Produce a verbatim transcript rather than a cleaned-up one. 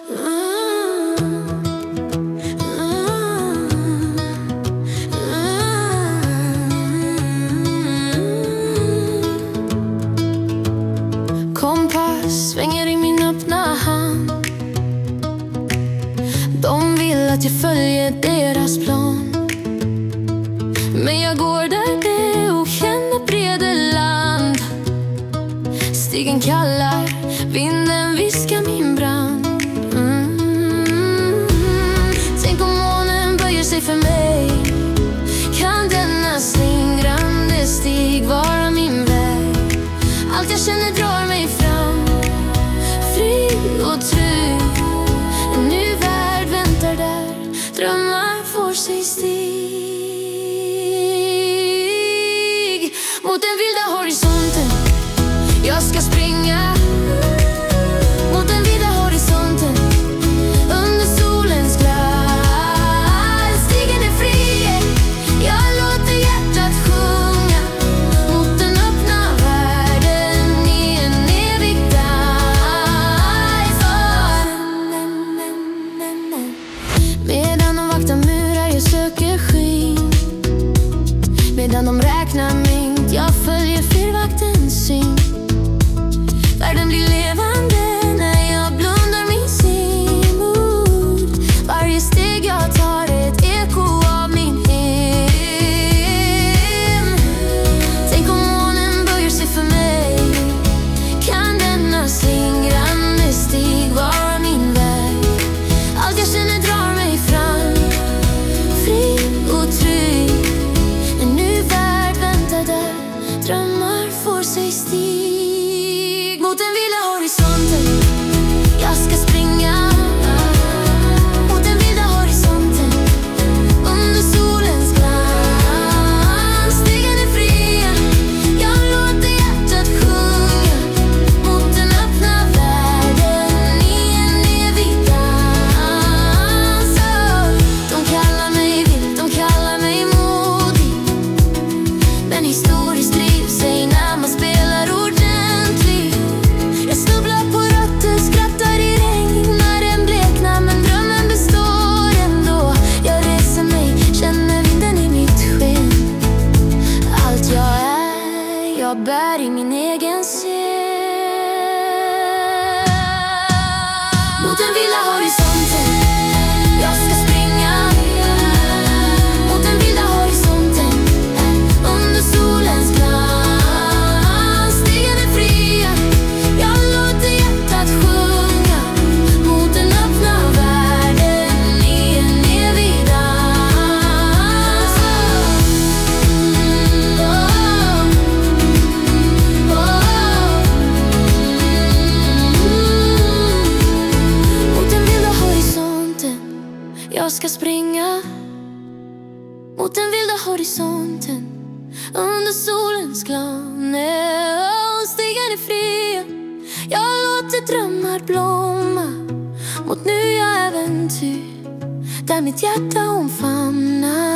Kompass svänger i min öppna hand. De vill att jag följer deras plan, men jag går där det är okänt breda land. Stigen kallar, vinden viskar min brand. mm. Tänk om månen böjer sig för mig. Kan denna slingrande stig vara min väg? Allt jag känner drar mig fram, fri och trygg. En ny värld väntar där, drömmar får sig stig. Mot den vilda horisonten jag ska springa. Mot den vida horisonten under solens glans. Stigen är fri, jag låter hjärtat sjunga. Mot den öppna världen i en evig dans. Medan de vaktar murar jag söker skyn. Medan de räknar mängd jag följer fyrvaktens syn. Världen blir levande när jag blundar min simod. Varje steg jag tar är ett eko av min hem. Tänk om månen böjer sig för mig. Kan denna slingrande stig vara min väg? Allt jag känner drar mig fram, fri och trygg. En ny värld väntar där, drömmar får sig stig. Mot den vilda horisonten jag ska springa. Mot den vilda horisonten under solens glans. Stigen är fri, jag låter hjärtat sjunga. Mot den öppna världen i en evig dans. De kallar mig vild, de kallar mig modig, men historiskt driv sig när man spelar ordentligt. Jag snubblar på rötter, skrattar i regn när den bleknar, men drömmen består ändå. Jag reser mig, känner vinden i mitt sken. Allt jag är, jag bär i min egen själ. Mot den vilda horisonten jag ska springa. Mot den vilda horisonten under solens glans. Stigen är fri, jag låter hjärtat sjunga. Mot den öppna världen i en evig dans. Oh, oh, oh. Mot den vilda horisonten jag ska springa. Mot den vilda horisonten under solens glans. Stigen är fri, jag låter drömmar blomma. Mot nya äventyr där mitt hjärta omfamnar.